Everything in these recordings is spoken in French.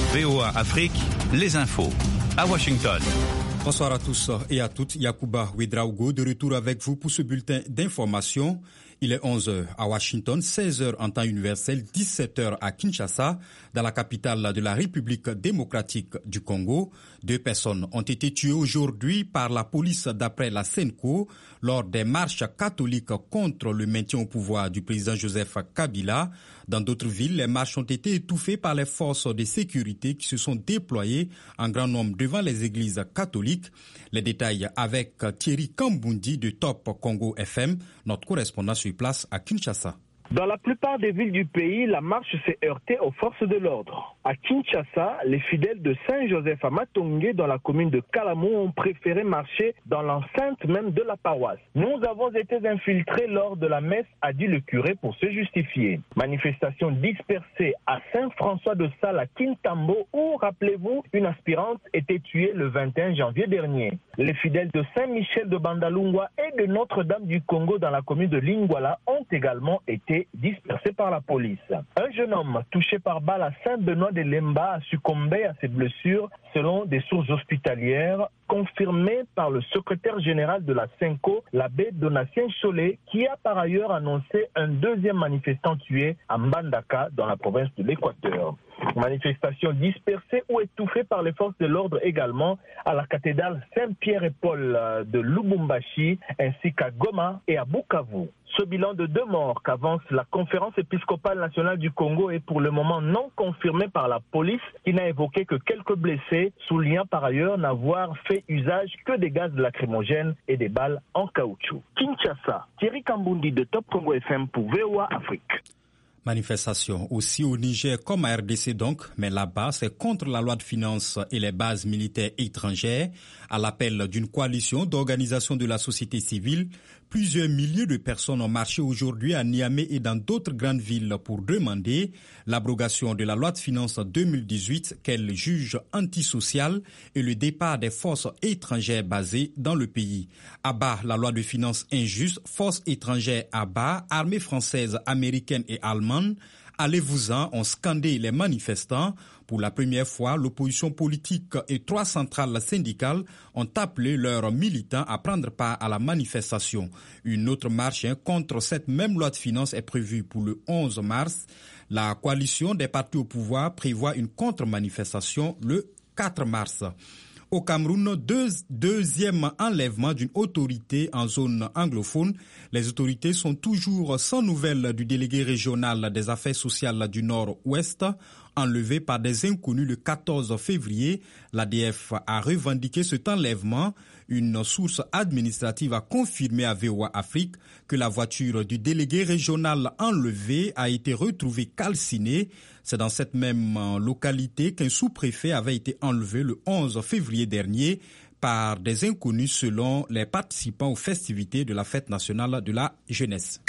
VOA Afrique, les infos. À Washington. Bonsoir à tous et à toutes. Yacouba Ouedraogo de retour avec vous pour ce bulletin d'information. Il est 11h à Washington, 16h en temps universel, 17h à Kinshasa, dans la capitale de la République démocratique du Congo. 2 personnes ont été tuées aujourd'hui par la police d'après la Senco lors des marches catholiques contre le maintien au pouvoir du président Joseph Kabila. Dans d'autres villes, les marches ont été étouffées par les forces de sécurité qui se sont déployées en grand nombre devant les églises catholiques. Les détails avec Thierry Kambundi de Top Congo FM, notre correspondant sur place à Kinshasa. Dans la plupart des villes du pays, la marche s'est heurtée aux forces de l'ordre. À Kinshasa, les fidèles de Saint-Joseph à Matongé, dans la commune de Kalamou, ont préféré marcher dans l'enceinte même de la paroisse. Nous avons été infiltrés lors de la messe, a dit le curé pour se justifier. Manifestation dispersée à Saint-François de Sales à Kintambo, où, rappelez-vous, une aspirante était tuée le 21 janvier dernier. Les fidèles de Saint-Michel de Bandalungwa et de Notre-Dame du Congo dans la commune de Lingwala ont également été dispersés par la police. Un jeune homme touché par balle à Saint-Benoît-de-Lemba a succombé à ses blessures selon des sources hospitalières confirmées par le secrétaire général de la Senco, l'abbé Donatien Cholet, qui a par ailleurs annoncé un deuxième manifestant tué à Mbandaka dans la province de l'Équateur. Manifestation dispersée ou étouffée par les forces de l'ordre également à la cathédrale Saint-Pierre et Paul de Lubumbashi ainsi qu'à Goma et à Bukavu. Ce bilan de 2 morts qu'avance la conférence épiscopale nationale du Congo est pour le moment non confirmé par la police qui n'a évoqué que quelques blessés, soulignant par ailleurs n'avoir fait usage que des gaz lacrymogènes et des balles en caoutchouc. Kinshasa, Thierry Kambundi de Top Congo FM pour VOA Afrique. Manifestation aussi au Niger comme à RDC donc, mais là-bas c'est contre la loi de finances et les bases militaires étrangères. À l'appel d'une coalition d'organisations de la société civile, plusieurs milliers de personnes ont marché aujourd'hui à Niamey et dans d'autres grandes villes pour demander l'abrogation de la loi de finances 2018 qu'elle juge antisociale et le départ des forces étrangères basées dans le pays. À bas la loi de finances injuste, forces étrangères à bas, armées françaises, américaines et allemandes. Allez-vous-en, ont scandé les manifestants. Pour la première fois, l'opposition politique et 3 centrales syndicales ont appelé leurs militants à prendre part à la manifestation. Une autre marche contre cette même loi de finances est prévue pour le 11 mars. La coalition des partis au pouvoir prévoit une contre-manifestation le 4 mars. Au Cameroun, deuxième enlèvement d'une autorité en zone anglophone. Les autorités sont toujours sans nouvelles du délégué régional des affaires sociales du Nord-Ouest, enlevé par des inconnus le 14 février. L'ADF a revendiqué cet enlèvement. Une source administrative a confirmé à VOA Afrique que la voiture du délégué régional enlevé a été retrouvée calcinée. C'est dans cette même localité qu'un sous-préfet avait été enlevé le 11 février dernier par des inconnus selon les participants aux festivités de la fête nationale de la jeunesse.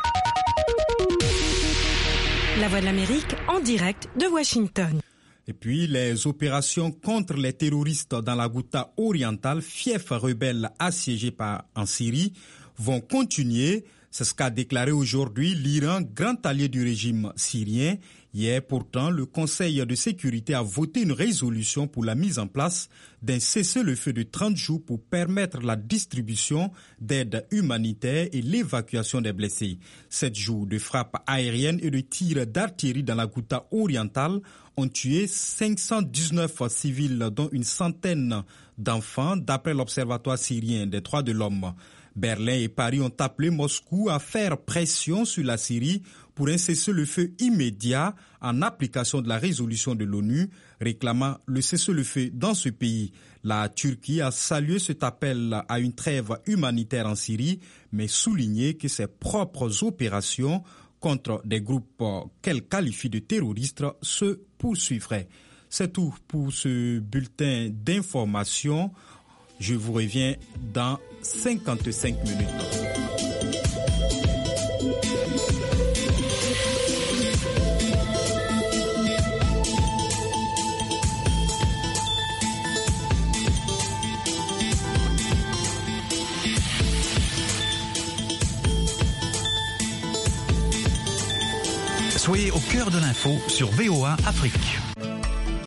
La Voix de l'Amérique en direct de Washington. Et puis, les opérations contre les terroristes dans la Ghouta orientale, fief rebelle assiégé en Syrie, vont continuer. C'est ce qu'a déclaré aujourd'hui l'Iran, grand allié du régime syrien. Hier, pourtant, le Conseil de sécurité a voté une résolution pour la mise en place d'un cessez-le-feu de 30 jours pour permettre la distribution d'aide humanitaire et l'évacuation des blessés. 7 jours de frappes aériennes et de tirs d'artillerie dans la Ghouta orientale ont tué 519 civils, dont une centaine d'enfants, d'après l'Observatoire syrien des droits de l'homme. Berlin et Paris ont appelé Moscou à faire pression sur la Syrie pour un cessez-le-feu immédiat en application de la résolution de l'ONU réclamant le cessez-le-feu dans ce pays. La Turquie a salué cet appel à une trêve humanitaire en Syrie, mais souligné que ses propres opérations contre des groupes qu'elle qualifie de terroristes se poursuivraient. C'est tout pour ce bulletin d'information. Je vous reviens dans 55 minutes. Soyez au cœur de l'info sur VOA Afrique.